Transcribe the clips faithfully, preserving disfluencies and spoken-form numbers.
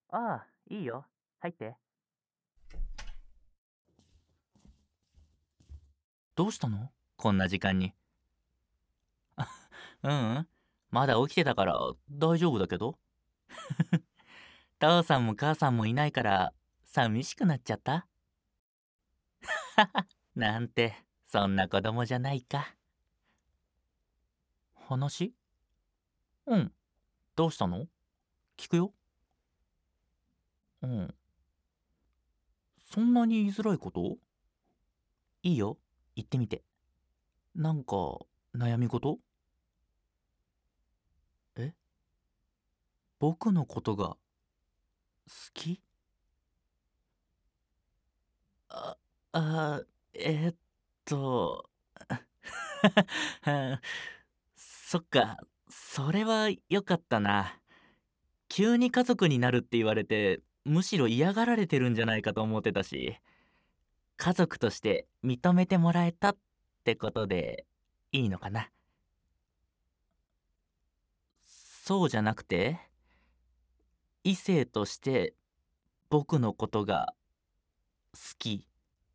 ああ、いいよ。入って。どうしたのこんな時間に。ううん。まだ起きてたから大丈夫だけど。父さんも母さんもいないから寂しくなっちゃった。なんて、そんな子供じゃないか。話うん。どうしたの聞くよ。うん。そんなに言いづらいこと？いいよ。言ってみて。なんか、悩み事？え僕のことが好き？あ、あ、えーっと、そっか、それは良かったな。急に家族になるって言われて、むしろ嫌がられてるんじゃないかと思ってたし、家族として認めてもらえたってことでいいのかな。そうじゃなくて、異性として僕のことが好き。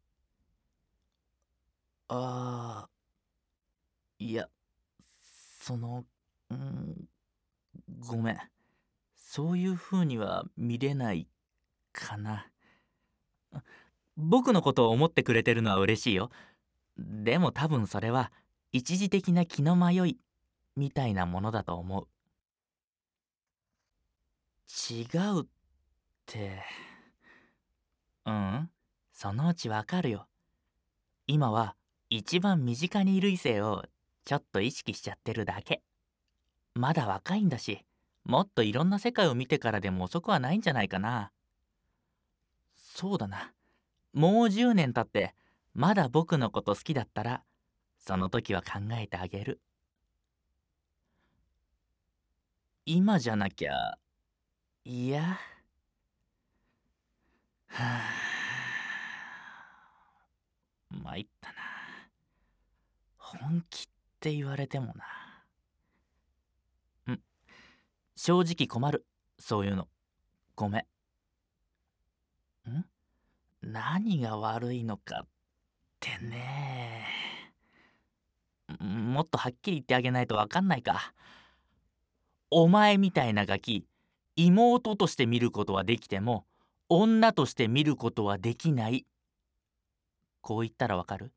ああ、いや、その、うん、ごめん。そういう風には見れないかな。僕のことを思ってくれてるのは嬉しいよ。でも多分それは一時的な気の迷いみたいなものだと思う。違うって、うん、そのうちわかるよ。今は一番身近にいる異性をちょっと意識しちゃってるだけ。まだ若いんだし、もっといろんな世界を見てからでも遅くはないんじゃないかな。そうだな。もうじゅうねん経ってまだ僕のこと好きだったら、その時は考えてあげる。今じゃなきゃ、いや、はあ、参ったな。本気って言われてもな。うん、正直困る。そういうの。ごめん。ん何が悪いのかってね。もっとはっきり言ってあげないとわかんないか。お前みたいなガキ、妹として見ることはできても、女として見ることはできない。こう言ったらわかる？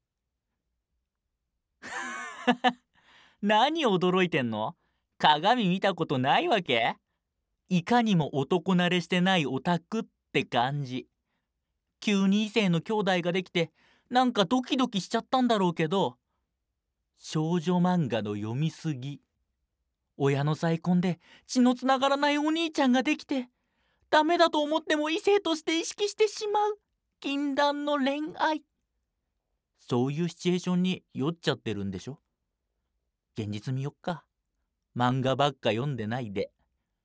何驚いてんの？鏡見たことないわけ？いかにも男慣れしてないオタクって感じ。急に異性の兄弟ができて、なんかドキドキしちゃったんだろうけど、少女漫画の読みすぎ。親の再婚で血のつながらないお兄ちゃんができて、ダメだと思っても異性として意識してしまう禁断の恋愛。そういうシチュエーションに酔っちゃってるんでしょ。現実見よっか。漫画ばっか読んでないで。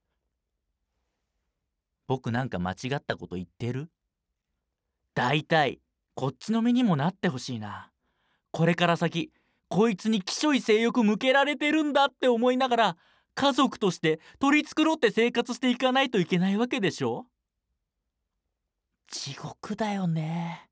僕なんか間違ったこと言ってる？だいたいこっちの身にもなってほしいな。これから先こいつにきしょい性欲向けられてるんだって思いながら、家族として取り繕って生活していかないといけないわけでしょ。地獄だよね。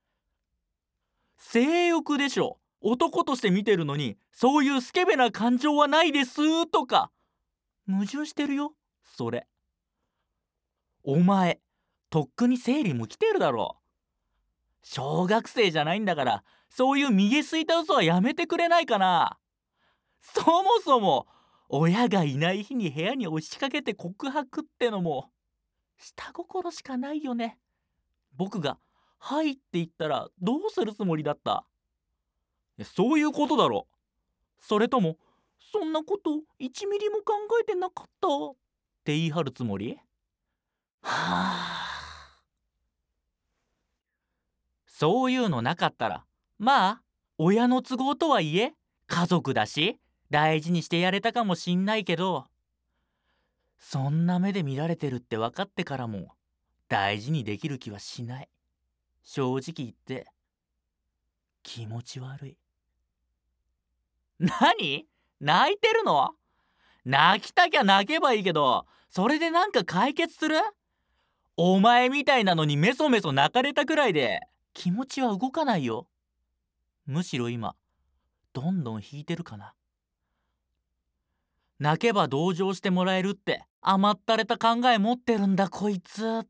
性欲でしょ。男として見てるのにそういうスケベな感情はないですとか。矛盾してるよそれ。お前とっくに生理も来てるだろ。小学生じゃないんだから、そういう見えすいた嘘はやめてくれないかな。そもそも親がいない日に部屋に押しかけて告白ってのも下心しかないよね。僕が「はい」って言ったらどうするつもりだった？そういうことだろ。それともそんなこといちミリも考えてなかったって言い張るつもり？はあ。そういうのなかったら、まあ親の都合とはいえ家族だし大事にしてやれたかもしんないけど、そんな目で見られてるって分かってからも大事にできる気はしない。正直言って気持ち悪い。何？泣いてるの？泣きたきゃ泣けばいいけど、それでなんか解決する？ お前みたいなのにメソメソ泣かれたくらいで気持ちは動かないよ。むしろ今どんどん引いてるかな。泣けば同情してもらえるって甘ったれた考え持ってるんだこいつって。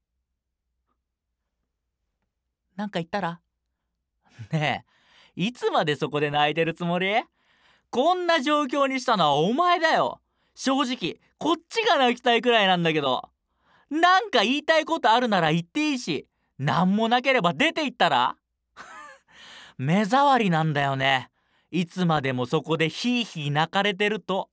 なんか言ったらねえ、いつまでそこで泣いてるつもり？こんな状況にしたのはお前だよ。正直こっちが泣きたいくらいなんだけど。なんか言いたいことあるなら言っていいし、なんもなければ出て行ったら？目障りなんだよね、いつまでもそこでヒーヒー泣かれてると。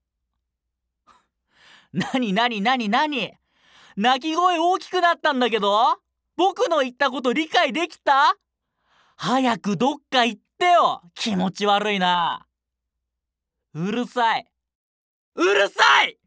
なになになになに、泣き声大きくなったんだけど、僕の言ったこと理解できた？早くどっか行ってよ、気持ち悪いな。うるさいうるさい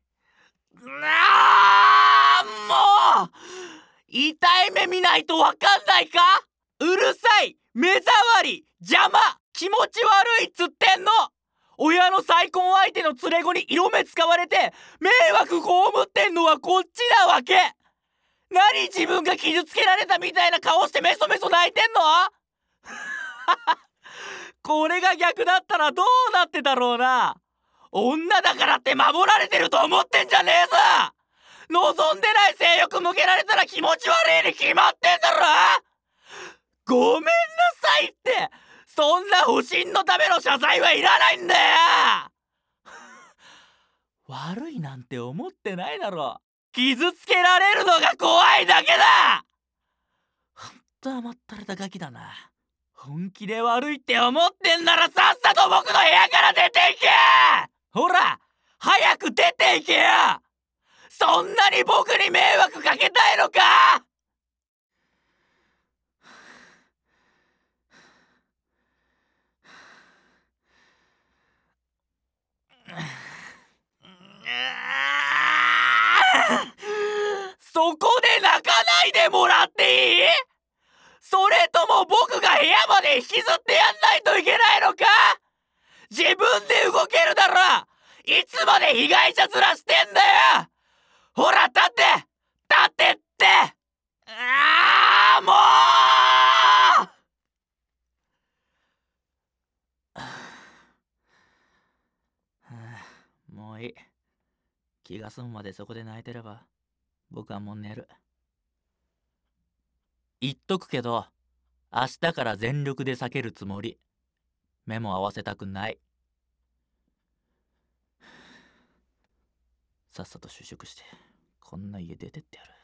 あーもう痛い目見ないとわかんないか？うるさい、目障り、邪魔、気持ち悪いっつってんの。親の再婚相手の連れ子に色目使われて迷惑被ってんのはこっちなわけ。何自分が傷つけられたみたいな顔してメソメソ泣いてんの？これが逆だったらどうなってたろうな。女だからって守られてると思ってんじゃねえぞ。望んでない性欲向けられたら気持ち悪いに決まってんだろ。ごめんなさいって、そんな保身のための謝罪はいらないんだよ。悪いなんて思ってないだろ。傷つけられるのが怖いだけだ。ほんと甘ったれたガキだな。本気で悪いって思ってんならさっさと僕の部屋から出ていけ。ほら早く出ていけよ。そんなに僕に迷惑かけたいのか。そこで泣かないでもらっていい？それとも僕が部屋まで引きずってやんないといけないのか？自分で動けるだろ。いつまで被害者面してんだよ。ほら立って立ってって。ああもうもういい。気が済むまでそこで泣いてれば僕はもう寝る。言っとくけど明日から全力で避けるつもり。目も合わせたくない。さっさと就職してこんな家出てってやる。